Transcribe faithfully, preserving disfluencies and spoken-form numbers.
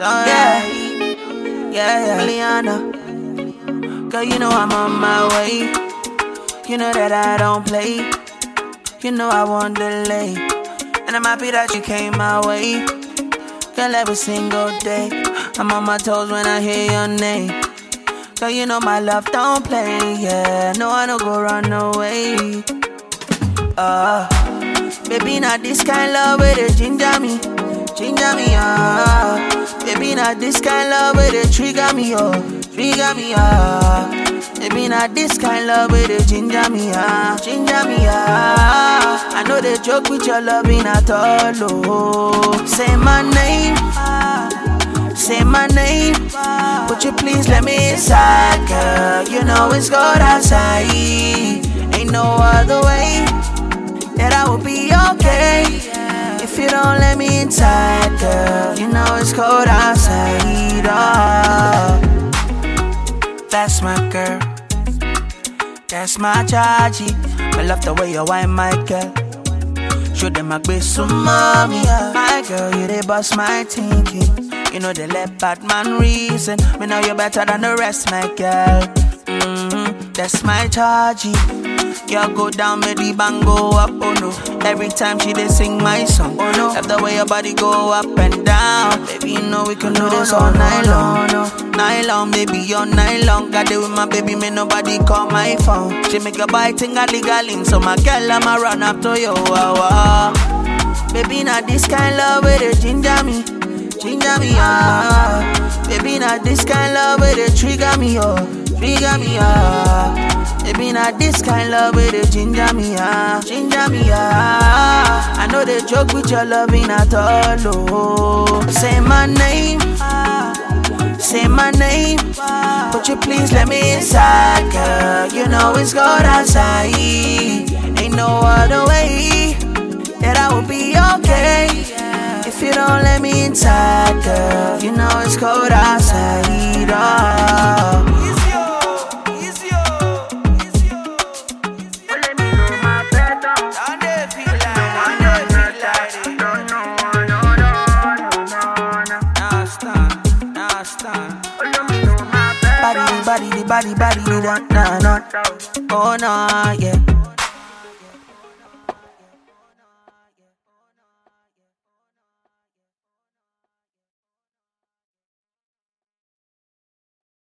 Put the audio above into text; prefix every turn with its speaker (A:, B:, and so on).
A: Yeah, yeah, yeah. Liana, girl, you know I'm on my way. You know that I don't play. You know I won't delay. And I'm happy that you came my way. Girl, every single day I'm on my toes when I hear your name. Girl, you know my love don't play. Yeah, no, I don't go run away. Uh, baby, not this kind love with it ginger me. Ginger me, ah. Uh. Baby, not this kind love with it trigger me, oh. Trigger me, ah. Uh. Baby, not this kind love with it ginger me, ah. Ginger me, ah. I know they joke with your loving at all, oh. Say my name, say my name. Would you please let me inside, girl? You know it's cold outside. Ain't no other way that I will be okay if you don't let me inside, girl. You know it's cold outside, oh. That's my girl, that's my chargy. I love the way you whine, my girl. Show them a bit some mommy, my girl, you they bust my thinking. You know they let bad man reason. Me know you better than the rest, my girl. Mm-hmm, that's my chargy. Girl, go down, make the bang go up, oh no. Every time she dey sing my song, oh no. Love the way your body go up and down. Baby, you know we can do this all night long, no. Night long, baby, all night long. Got it with my baby, me nobody call my phone. She make a bite, ting a ling, so my girl, I'ma run up to you, wow, wow. Baby, not this kind love with it ginger me. Ginger me, ah. Baby, not this kind love with it trigger me, oh. Trigger me, ah. Baby, not this kind love with it ginger me, ah. Ginger me, ah. I know they joke with your loving at all, oh. Say my name, say my name. Would you please let me inside, girl? You know it's cold outside. Ain't no other way that I will be okay if you don't let me inside, girl. You know it's cold outside, oh. Body, body, body, body, body, nah, nah. Oh, nah, yeah.